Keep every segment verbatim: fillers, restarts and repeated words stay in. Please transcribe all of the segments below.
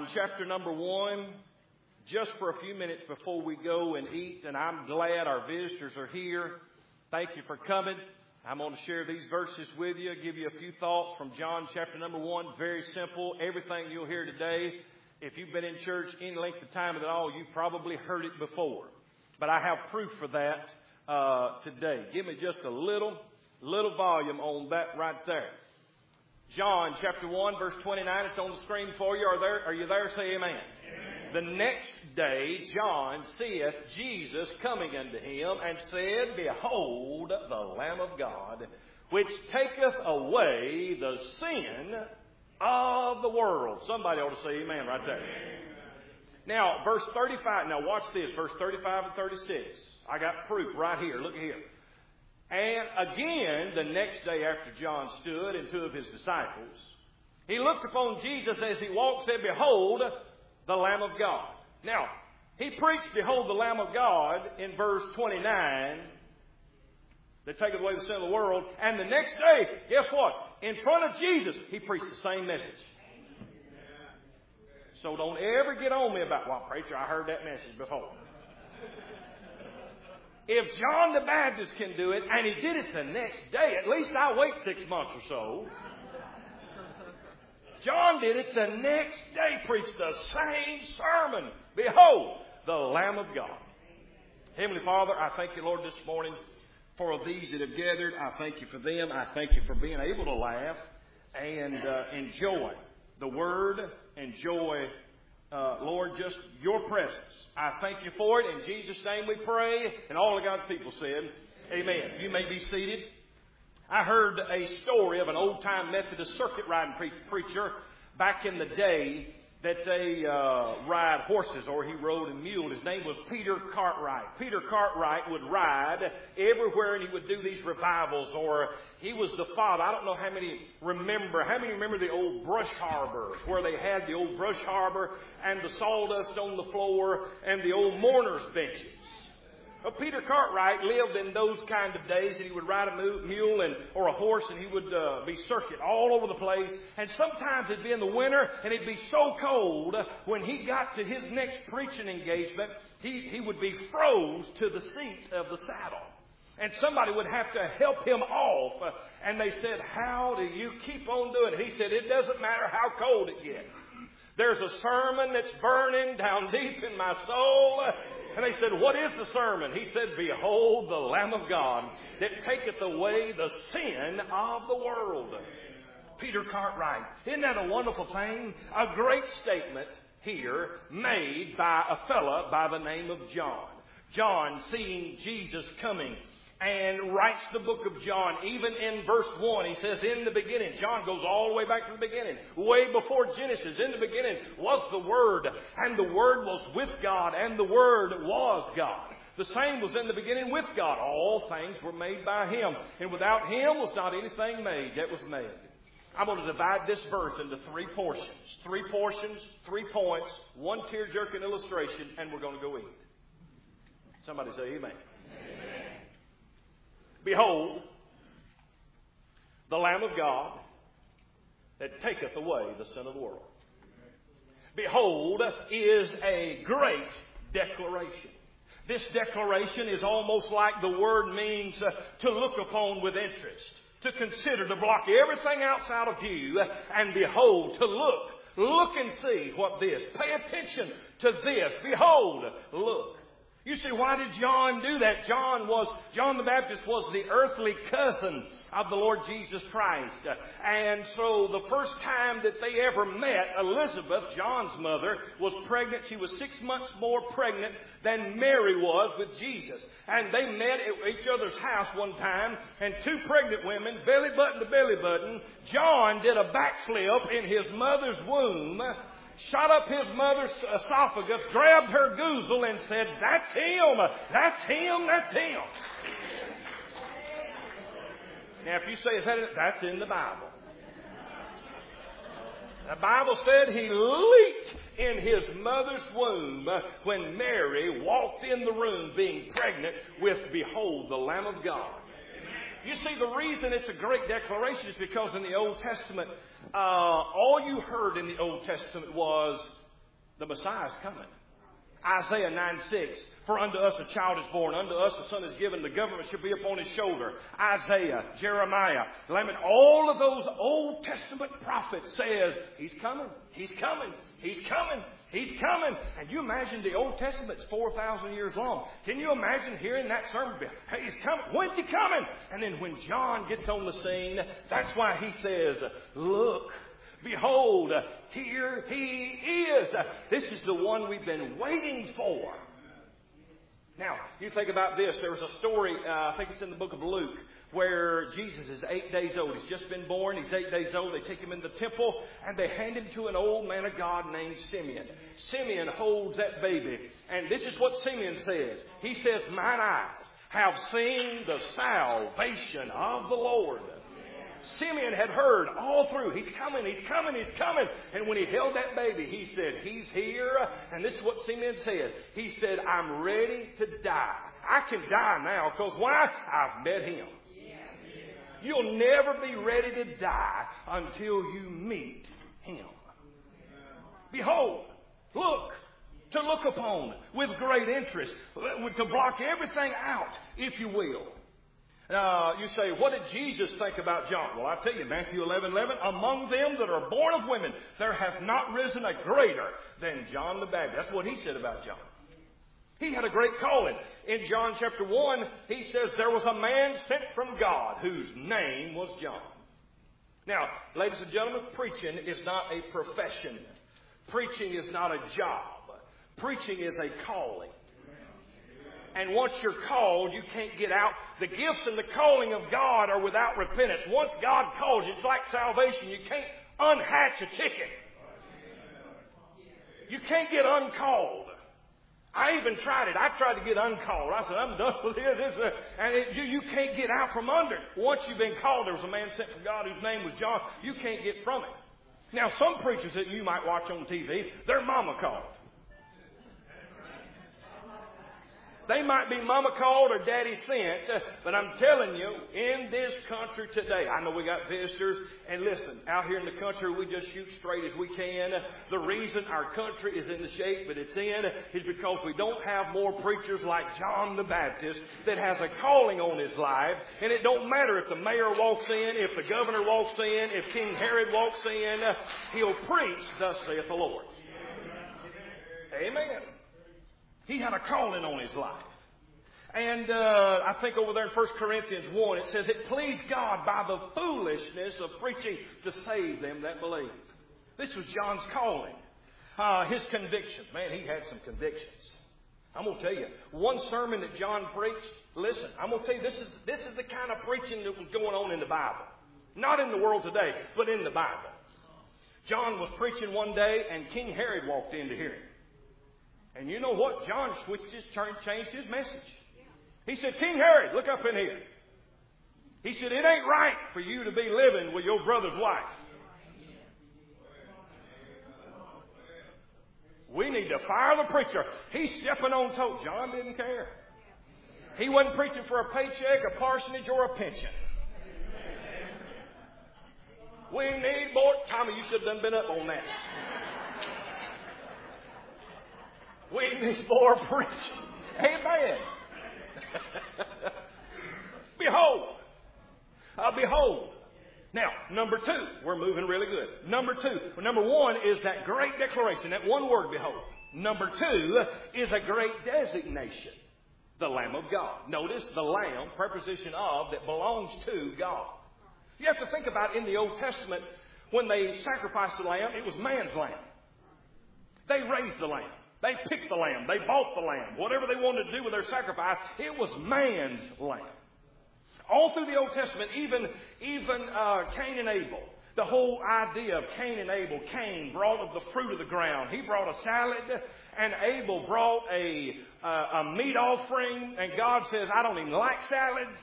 John chapter number one, just for a few minutes before we go and eat, and I'm glad our visitors are here. Thank you for coming. I'm going to share these verses with you, give you a few thoughts from John chapter number one. Very simple. Everything you'll hear today, if you've been in church any length of time at all, you've probably heard it before. But I have proof for that uh, today. Give me just a little, little volume on that right there. John chapter one, verse twenty-nine. It's on the screen for you. Are there? Are you there? Say amen. Amen. The next day, John seeth Jesus coming unto him, and said, Behold, the Lamb of God, which taketh away the sin of the world. Somebody ought to say amen right there. Amen. Now, verse thirty-five. Now, watch this. Verse thirty-five and thirty-six. I got proof right here. Look here. And again, the next day after John stood and two of his disciples, he looked upon Jesus as he walked, said, Behold, the Lamb of God. Now, he preached, Behold, the Lamb of God in verse twenty-nine, that taketh away the sin of the world. And the next day, guess what? In front of Jesus, he preached the same message. So don't ever get on me about, well, preacher, I heard that message before. If John the Baptist can do it, and he did it the next day, at least I'll wait six months or so. John did it the next day, preached the same sermon. Behold, the Lamb of God. Heavenly Father, I thank you, Lord, this morning for these that have gathered. I thank you for them. I thank you for being able to laugh and uh, enjoy the Word, enjoy, uh, Lord, just your presence. I thank you for it. In Jesus' name we pray. And all of God's people said, amen. You may be seated. I heard a story of an old-time Methodist circuit riding pre- preacher back in the day that they uh, ride horses, or he rode a mule. His name was Peter Cartwright. Peter Cartwright would ride everywhere, and he would do these revivals, or he was the father. I don't know how many remember. How many remember the old brush harbors, where they had the old brush harbor and the sawdust on the floor and the old mourners' benches? Well, Peter Cartwright lived in those kind of days, and he would ride a mule and or a horse, and he would uh, be circuit all over the place. And sometimes it'd be in the winter, and it'd be so cold, when he got to his next preaching engagement, he, he would be froze to the seat of the saddle. And somebody would have to help him off. And they said, how do you keep on doing it? He said, it doesn't matter how cold it gets. There's a sermon that's burning down deep in my soul. And they said, what is the sermon? He said, Behold the Lamb of God that taketh away the sin of the world. Peter Cartwright. Isn't that a wonderful thing? A great statement here made by a fella by the name of John. John, seeing Jesus coming, and writes the book of John. Even in verse one, he says, in the beginning. John goes all the way back to the beginning. Way before Genesis. In the beginning was the Word. And the Word was with God. And the Word was God. The same was in the beginning with God. All things were made by Him. And without Him was not anything made that was made. I'm going to divide this verse into three portions. Three portions, three points, one tear-jerking illustration, and we're going to go eat. Somebody say amen. Behold, the Lamb of God that taketh away the sin of the world. Behold is a great declaration. This declaration is almost like the word means uh, to look upon with interest, to consider, to block everything outside of view, and behold, to look. Look and see what this. Pay attention to this. Behold, look. You see, why did John do that? John was, John the Baptist was the earthly cousin of the Lord Jesus Christ. And so the first time that they ever met, Elizabeth, John's mother, was pregnant. She was six months more pregnant than Mary was with Jesus. And they met at each other's house one time, and two pregnant women, belly button to belly button, John did a backflip in his mother's womb, shot up his mother's esophagus, grabbed her goozle, and said, that's him, that's him, that's him. Now, if you say, is that it? That's in the Bible. The Bible said he leaped in his mother's womb when Mary walked in the room being pregnant with, behold, the Lamb of God. You see, the reason it's a great declaration is because in the Old Testament, uh, all you heard in the Old Testament was The Messiah is coming. Isaiah nine six. For unto us a child is born, unto us a son is given, the government shall be upon his shoulder. Isaiah, Jeremiah, Lamech, all of those Old Testament prophets says, He's coming, He's coming, He's coming, He's coming. And you imagine the Old Testament's four thousand years long. Can you imagine hearing that sermon? Hey, He's coming. When's He coming? And then when John gets on the scene, that's why he says, look, behold, here He is. This is the one we've been waiting for. Now, you think about this. There was a story, uh, I think it's in the book of Luke, where Jesus is eight days old. He's just been born. He's eight days old. They take him in the temple, and they hand him to an old man of God named Simeon. Simeon holds that baby. And this is what Simeon says. He says, mine eyes have seen the salvation of the Lord. Simeon had heard all through, He's coming, He's coming, He's coming. And when he held that baby, he said, He's here. And this is what Simeon said. He said, I'm ready to die. I can die now because why? I've met Him. You'll never be ready to die until you meet Him. Behold, look, to look upon with great interest, to block everything out, if you will. Uh, you say, what did Jesus think about John? Well, I tell you, Matthew eleven eleven, among them that are born of women, there hath not risen a greater than John the Baptist. That's what he said about John. He had a great calling. In John chapter one, he says there was a man sent from God whose name was John. Now, ladies and gentlemen, preaching is not a profession. Preaching is not a job. Preaching is a calling. And once you're called, you can't get out. The gifts and the calling of God are without repentance. Once God calls you, it's like salvation. You can't unhatch a ticket. You can't get uncalled. I even tried it. I tried to get uncalled. I said, I'm done with this. this uh, and it, you, you can't get out from under it. Once you've been called, there was a man sent from God whose name was John. You can't get from it. Now, some preachers that you might watch on T V, their mama called. They might be mama called or daddy sent, uh, but I'm telling you, in this country today, I know we got visitors, and listen, out here in the country, we just shoot straight as we can. The reason our country is in the shape that it's in is because we don't have more preachers like John the Baptist that has a calling on his life, and it don't matter if the mayor walks in, if the governor walks in, if King Herod walks in, uh, he'll preach, thus saith the Lord. Amen. He had a calling on his life. And uh, I think over there in First Corinthians one, it says, it pleased God by the foolishness of preaching to save them that believe. This was John's calling. Uh, his convictions. Man, he had some convictions. I'm going to tell you, one sermon that John preached, listen, I'm going to tell you, this is, this is the kind of preaching that was going on in the Bible. Not in the world today, but in the Bible. John was preaching one day, and King Herod walked in to hear him. And you know what? John switched his, changed his message. He said, King Herod, look up in here. He said, it ain't right for you to be living with your brother's wife. We need to fire the preacher. He's stepping on toes. John didn't care. He wasn't preaching for a paycheck, a parsonage, or a pension. We need more. Tommy, you should have done been up on that. We need more preaching. Amen. Behold. Uh, behold. Now, number two. We're moving really good. Number two. Well, number one is that great declaration. That one word, behold. Number two is a great designation. The Lamb of God. Notice the Lamb, preposition of, that belongs to God. You have to think about in the Old Testament, when they sacrificed the lamb, it was man's lamb. They raised the lamb. They picked the lamb. They bought the lamb. Whatever they wanted to do with their sacrifice, it was man's lamb. All through the Old Testament, even, even uh, Cain and Abel, the whole idea of Cain and Abel, Cain brought of the fruit of the ground. He brought a salad, and Abel brought a, uh, a meat offering, and God says, I don't even like salads.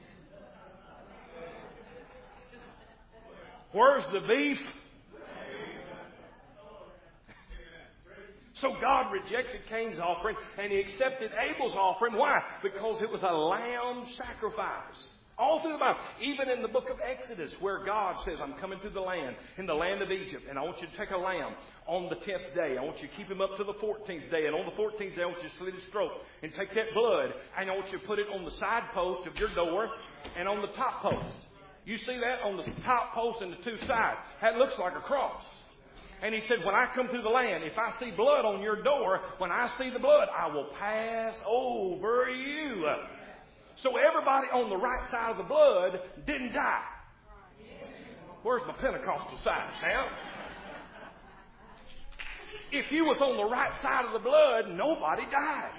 Where's the beef? So God rejected Cain's offering and He accepted Abel's offering. Why? Because it was a lamb sacrifice. All through the Bible. Even in the book of Exodus, where God says, I'm coming through the land, in the land of Egypt, and I want you to take a lamb on the tenth day. I want you to keep him up to the fourteenth day. And on the fourteenth day, I want you to slit his throat and take that blood, and I want you to put it on the side post of your door and on the top post. You see that on the top post and the two sides? That looks like a cross. And he said, when I come through the land, if I see blood on your door, when I see the blood, I will pass over you. So everybody on the right side of the blood didn't die. Where's my Pentecostal side now? If you was on the right side of the blood, nobody died.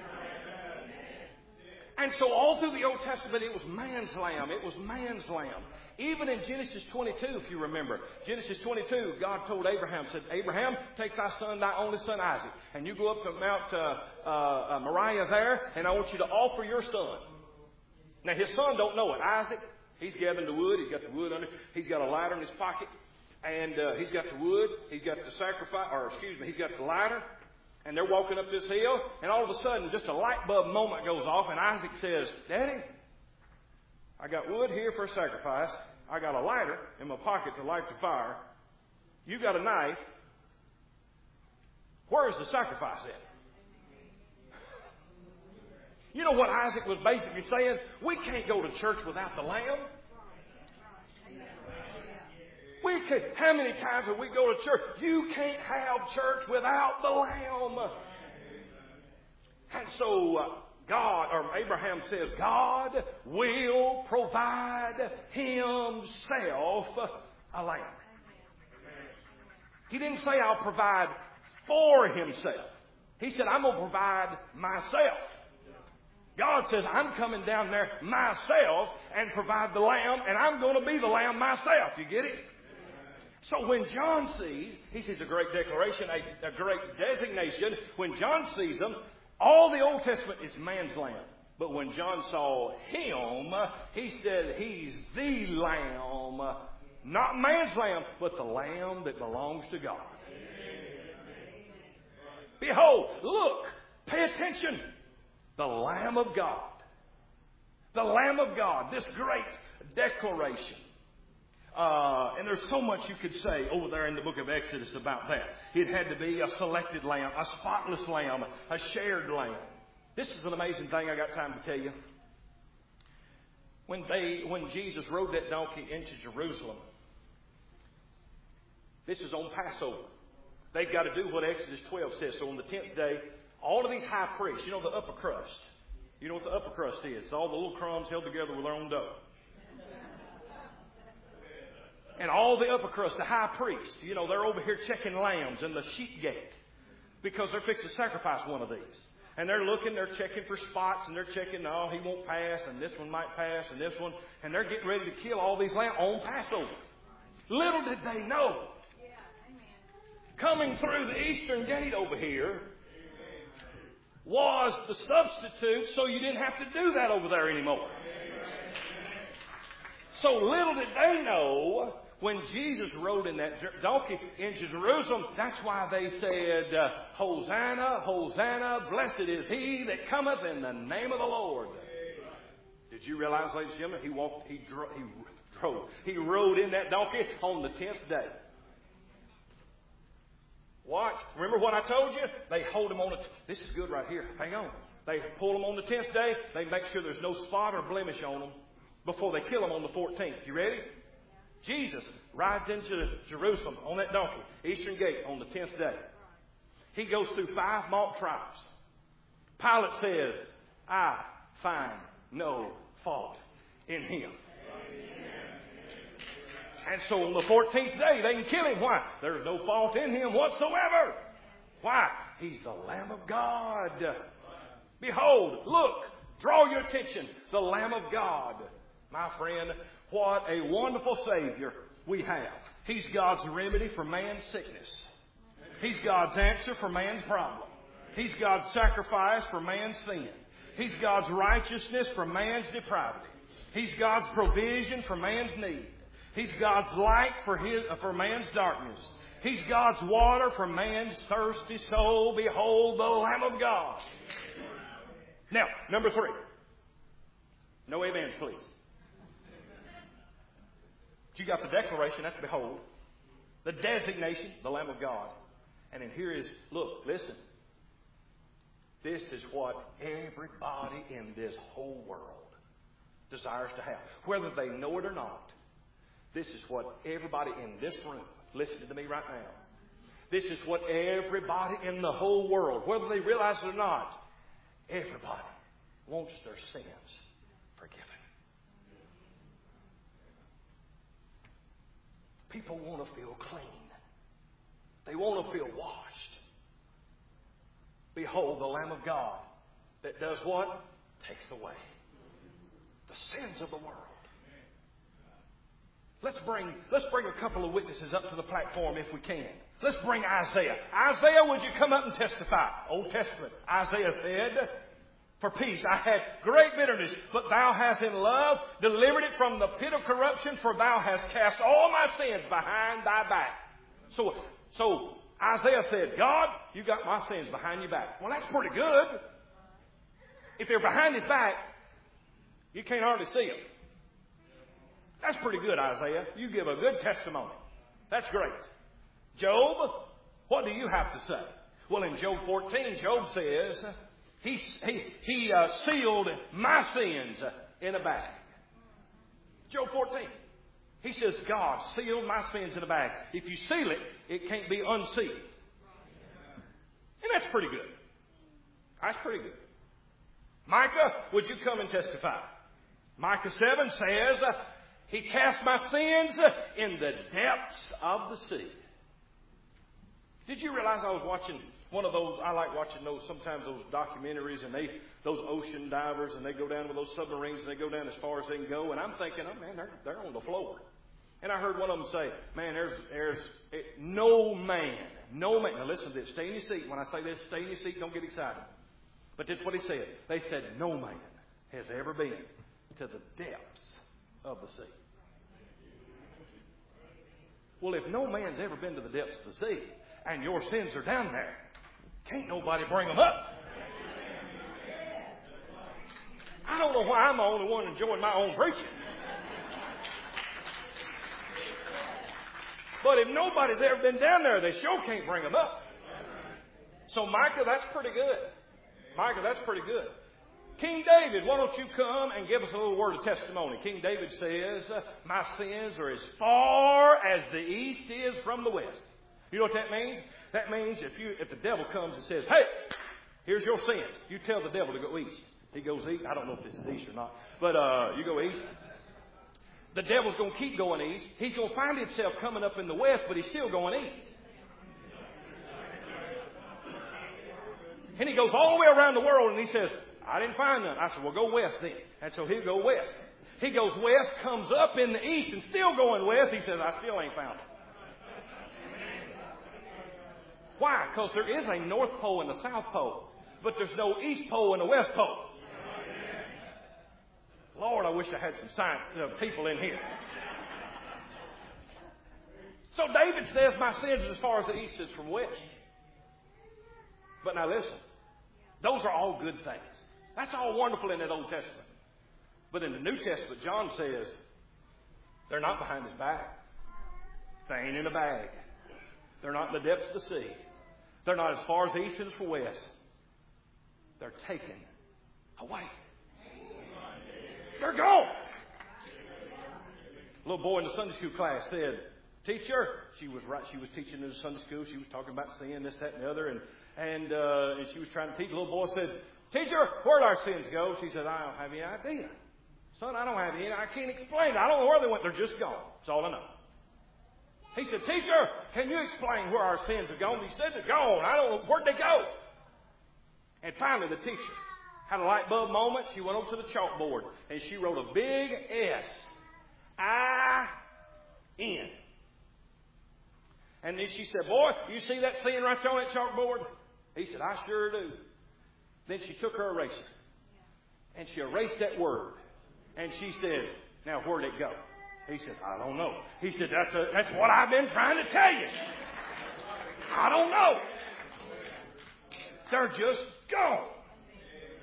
And so all through the Old Testament, it was man's lamb. It was man's lamb. Even in Genesis twenty-two, if you remember. Genesis twenty-two, God told Abraham, said, Abraham, take thy son, thy only son Isaac, and you go up to Mount uh, uh, Moriah there, and I want you to offer your son. Now, his son don't know it. Isaac, he's gathering the wood. He's got the wood under. He's got a lighter in his pocket. And uh, he's got the wood. He's got the sacrifice, or excuse me, he's got the lighter. And they're walking up this hill. And all of a sudden, just a light bulb moment goes off. And Isaac says, Daddy, I got wood here for a sacrifice. I got a lighter in my pocket to light the fire. You got a knife. Where is the sacrifice at? You know what Isaac was basically saying? We can't go to church without the lamb. We can, how many times have we go to church? You can't have church without the lamb. And so uh, God, or Abraham says, God will provide himself a lamb. He didn't say I'll provide for himself. He said, I'm going to provide myself. God says, I'm coming down there myself and provide the lamb, and I'm going to be the lamb myself. You get it? So when John sees, he sees a great declaration, a, a great designation. When John sees them, all the Old Testament is man's lamb. But when John saw him, he said he's the lamb. Not man's lamb, but the lamb that belongs to God. Behold, look, pay attention. The Lamb of God. The Lamb of God. This great declaration. Uh, and there's so much you could say over there in the book of Exodus about that. It had to be a selected lamb, a spotless lamb, a shared lamb. This is an amazing thing I got time to tell you. When they, when Jesus rode that donkey into Jerusalem, this is on Passover. They've got to do what Exodus twelve says. So on the tenth day, all of these high priests, you know the upper crust. You know what the upper crust is. It's all the little crumbs held together with their own dough. And all the upper crust, the high priests, you know, they're over here checking lambs in the sheep gate because they're fixing to sacrifice one of these. And they're looking, they're checking for spots, and they're checking, no, he won't pass, and this one might pass, and this one. And they're getting ready to kill all these lambs on Passover. Little did they know, coming through the eastern gate over here was the substitute, so you didn't have to do that over there anymore. So little did they know, when Jesus rode in that donkey into Jerusalem, that's why they said, uh, Hosanna, Hosanna, blessed is he that cometh in the name of the Lord. Did you realize, ladies and gentlemen, he walked, he drove, he drove, he rode in that donkey on the tenth day. Watch. Remember what I told you? They hold him on the... T- this is good right here. Hang on. They pull him on the tenth day. They make sure there's no spot or blemish on him before they kill him on the fourteenth. You ready? Jesus rides into Jerusalem on that donkey, Eastern Gate, on the tenth day. He goes through five mock trials. Pilate says, I find no fault in him. And so on the fourteenth day, they can kill him. Why? There's no fault in him whatsoever. Why? He's the Lamb of God. Behold, look, draw your attention, the Lamb of God. My friend, what a wonderful Savior we have. He's God's remedy for man's sickness. He's God's answer for man's problem. He's God's sacrifice for man's sin. He's God's righteousness for man's depravity. He's God's provision for man's need. He's God's light for his for man's darkness. He's God's water for man's thirsty soul. Behold, the Lamb of God. Now, number three. No amens, please. You got the declaration, that's behold. The designation, the Lamb of God. And then here is, look, listen. This is what everybody in this whole world desires to have. Whether they know it or not. This is what everybody in this room, listening to me right now. This is what everybody in the whole world, whether they realize it or not, everybody wants their sins forgiven. People want to feel clean. They want to feel washed. Behold, the Lamb of God that does what? Takes away the sins of the world. Let's bring, let's bring a couple of witnesses up to the platform if we can. Let's bring Isaiah. Isaiah, would you come up and testify? Old Testament. Isaiah said, for peace I had great bitterness, but thou hast in love delivered it from the pit of corruption, for thou hast cast all my sins behind thy back. So, so Isaiah said, God, you got my sins behind your back. Well, that's pretty good. If they're behind his back, you can't hardly see them. That's pretty good, Isaiah. You give a good testimony. That's great. Job, what do you have to say? Well, in Job fourteen, Job says, He, he, he uh, sealed my sins in a bag. Job fourteen. He says, God sealed my sins in a bag. If you seal it, it can't be unsealed. And that's pretty good. That's pretty good. Micah, would you come and testify? Micah seven says, He cast my sins in the depths of the sea. Did you realize I was watching one of those? I like watching those, sometimes those documentaries, and they, those ocean divers, and they go down with those submarines, and they go down as far as they can go. And I'm thinking, oh man, they're, they're on the floor. And I heard one of them say, man, there's, there's it, no man, no man. Now listen to this. Stay in your seat. When I say this, stay in your seat. Don't get excited. But this is what he said. They said, no man has ever been to the depths of the sea. Well, if no man's ever been to the depths of the sea, and your sins are down there, can't nobody bring them up. I don't know why I'm the only one enjoying my own preaching. But if nobody's ever been down there, they sure can't bring them up. So, Micah, that's pretty good. Micah, that's pretty good. King David, why don't you come and give us a little word of testimony? King David says, my sins are as far as the east is from the west. You know what that means? That means if you if the devil comes and says, hey, here's your sin, you tell the devil to go east. He goes east. I don't know if this is east or not. But uh, you go east. The devil's going to keep going east. He's going to find himself coming up in the west, but he's still going east. And he goes all the way around the world and he says, I didn't find none. I said, well, go west then. And so he'll go west. He goes west, comes up in the east, and still going west. He says, I still ain't found it. Why? Because there is a North Pole and a South Pole. But there's no East Pole and a West Pole. Lord, I wish I had some science uh, people in here. So David says, my sins are as far as the east is from west. But now listen. Those are all good things. That's all wonderful in that Old Testament. But in the New Testament, John says, they're not behind his back. They ain't in a bag. They're not in the depths of the sea. They're not as far as the east is from west. They're taken away. They're gone. A little boy in the Sunday school class said, teacher, she was right. She was teaching in the Sunday school. She was talking about sin, this, that, and the other. And, and, uh, and she was trying to teach. The little boy said, teacher, where'd our sins go? She said, I don't have any idea. Son, I don't have any. I can't explain it. I don't know where they went. They're just gone. That's all I know. He said, teacher, can you explain where our sins have gone? He said, they're gone. I don't know. Where'd they go? And finally, the teacher had a light bulb moment. She went over to the chalkboard and she wrote a big S I N. And then she said, boy, you see that sin right there on that chalkboard? He said, I sure do. Then she took her eraser and she erased that word. And she said, now where'd it go? He said, I don't know. He said, that's, a, that's what I've been trying to tell you. I don't know. They're just gone.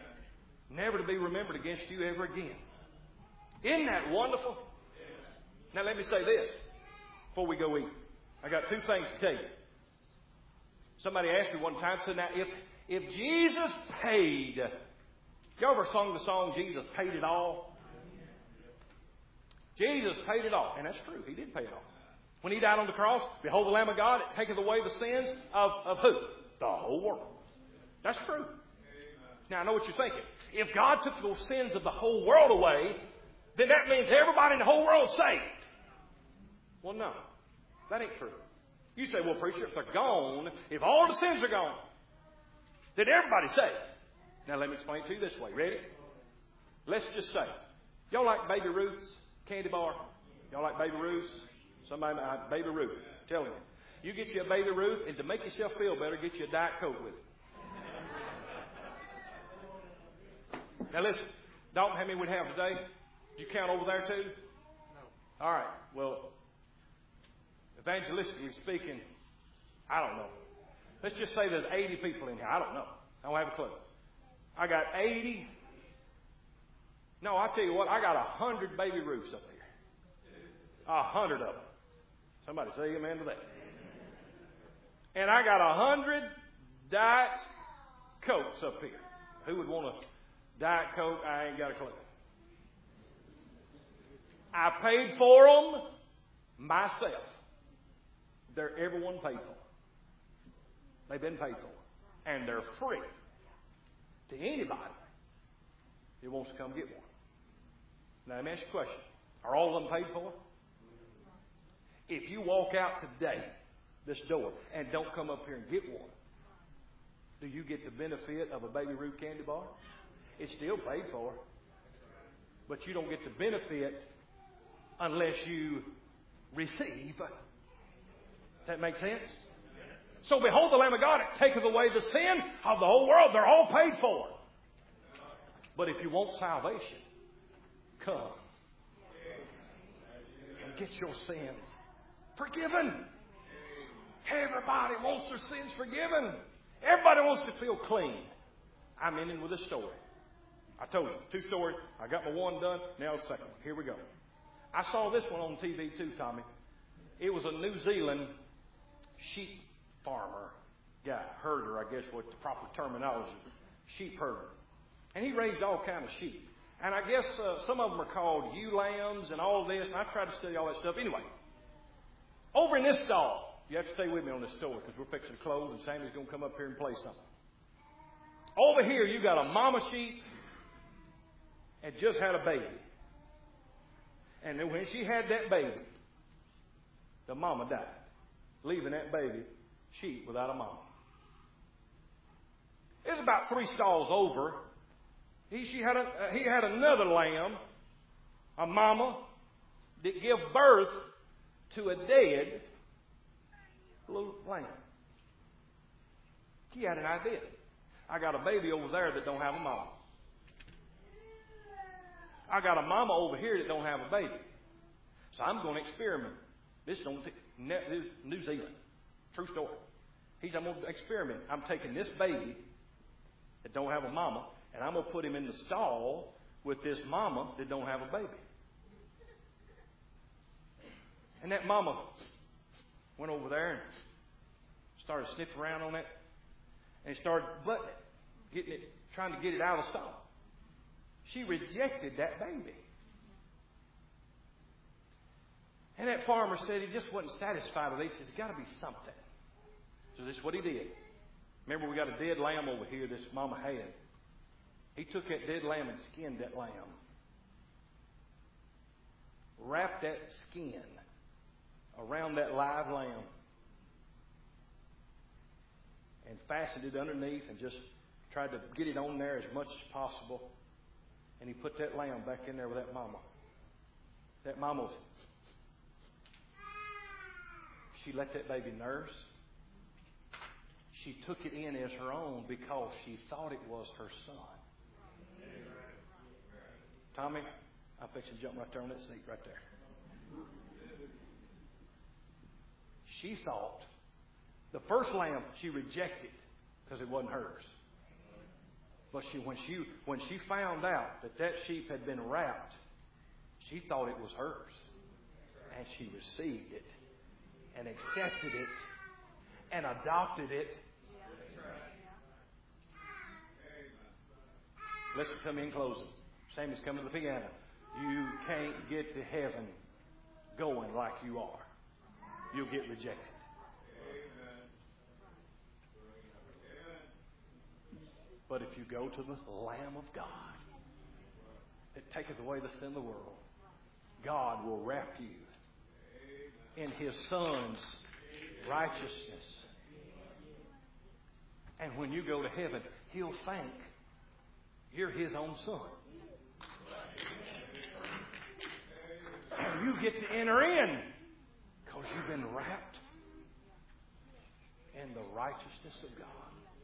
Never to be remembered against you ever again. Isn't that wonderful? Now let me say this before we go eat. I got two things to tell you. Somebody asked me one time, said, now if, if Jesus paid, you ever sung the song, Jesus paid it all? Jesus paid it all. And that's true. He did pay it all. When He died on the cross, behold the Lamb of God, it taketh away the sins of, of who? The whole world. That's true. Now I know what you're thinking. If God took those sins of the whole world away, then that means everybody in the whole world is saved. Well, no. That ain't true. You say, well, preacher, if they're gone, if all the sins are gone, then everybody's saved. Now let me explain it to you this way. Ready? Let's just say, y'all like Baby Ruth's candy bar? Y'all like Baby Ruth's? Somebody, uh, Baby Ruth. I'm telling you. You get you a Baby Ruth, and to make yourself feel better, get you a Diet Coke with it. Now listen, Dalton, how many we have today? Did you count over there too? No. All right. Well, evangelistically speaking, I don't know. Let's just say there's eighty people in here. I don't know. I don't have a clue. I got eighty. No, I tell you what, I got a hundred Baby Ruths up here. A hundred of them. Somebody say amen to that. And I got a hundred Diet Cokes up here. Who would want a Diet Coke? I ain't got a clue. I paid for them myself. They're everyone paid for. They've been paid for. And they're free to anybody who wants to come get one. Now let me ask you a question. Are all of them paid for? If you walk out today, this door, and don't come up here and get one, do you get the benefit of a Baby Ruth candy bar? It's still paid for. But you don't get the benefit unless you receive. Does that make sense? So behold the Lamb of God, it taketh away the sin of the whole world. They're all paid for. But if you want salvation, come and get your sins forgiven. Everybody wants their sins forgiven. Everybody wants to feel clean. I'm ending with a story. I told you, two stories. I got my one done. Now the second one. Here we go. I saw this one on T V too, Tommy. It was a New Zealand sheep farmer guy, herder, I guess what the proper terminology, sheep herder. And he raised all kind of sheep. And I guess uh, some of them are called ewe lambs and all this. And I tried to study all that stuff. Anyway, over in this stall, you have to stay with me on this story because we're fixing to close and Sammy's going to come up here and play something. Over here, you got a mama sheep and just had a baby. And then when she had that baby, the mama died, leaving that baby sheep without a mama. It was about three stalls over. He, she had a, uh, he had another lamb, a mama, that gave birth to a dead little lamb. He had an idea. I got a baby over there that don't have a mama. I got a mama over here that don't have a baby. So I'm going to experiment. This is New Zealand. True story. He said, I'm going to experiment. I'm taking this baby that don't have a mama, and I'm going to put him in the stall with this mama that don't have a baby. And that mama went over there and started sniffing around on that, and started butting it, getting it, trying to get it out of the stall. She rejected that baby. And that farmer said he just wasn't satisfied with it. He says, there's got to be something. So this is what he did. Remember, we got a dead lamb over here this mama had. He took that dead lamb and skinned that lamb. Wrapped that skin around that live lamb. And fastened it underneath and just tried to get it on there as much as possible. And he put that lamb back in there with that mama. That mama was... She let that baby nurse. She took it in as her own because she thought it was her son. Tommy, I'll fix you to jump right there on that seat right there. She thought the first lamb she rejected because it wasn't hers. But she, when she when she found out that that sheep had been wrapped, she thought it was hers. And she received it and accepted it and adopted it. Listen to me in closing. Sammy's coming to the piano. You can't get to heaven going like you are. You'll get rejected. But if you go to the Lamb of God that taketh away the sin of the world, God will wrap you in His Son's righteousness. And when you go to heaven, He'll think you're His own Son. And you get to enter in because you've been wrapped in the righteousness of God.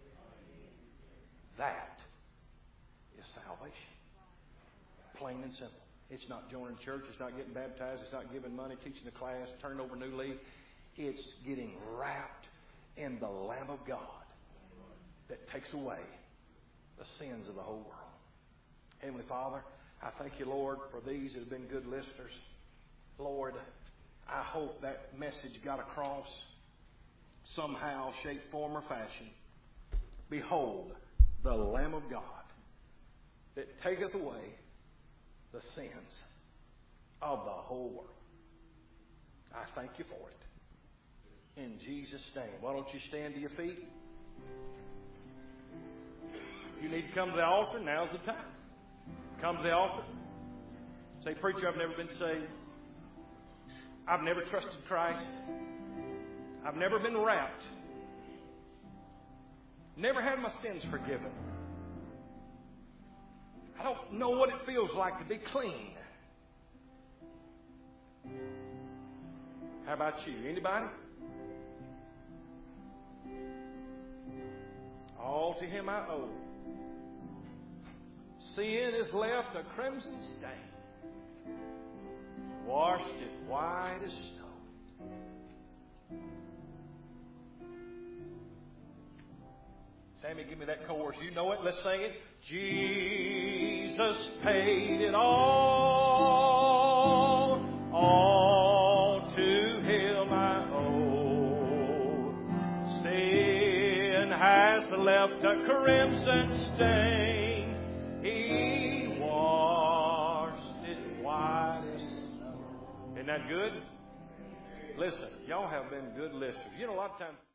That is salvation. Plain and simple. It's not joining church. It's not getting baptized. It's not giving money, teaching a class, turning over a new leaf. It's getting wrapped in the Lamb of God that takes away the sins of the whole world. Heavenly Father, I thank you, Lord, for these that have been good listeners. Lord, I hope that message got across somehow, shape, form, or fashion. Behold, the Lamb of God that taketh away the sins of the whole world. I thank you for it. In Jesus' name. Why don't you stand to your feet? If you need to come to the altar, now's the time. Come to the altar. Say, preacher, I've never been saved. I've never trusted Christ. I've never been wrapped. Never had my sins forgiven. I don't know what it feels like to be clean. How about you? Anybody? All to Him I owe. Sin has left a crimson stain, washed it white as snow. Sammy, give me that chorus. You know it. Let's sing it. Jesus paid it all. All to Him I owe. Sin has left a crimson stain. He washed it white as snow. Isn't that good? Listen, y'all have been good listeners. You know, a lot of times...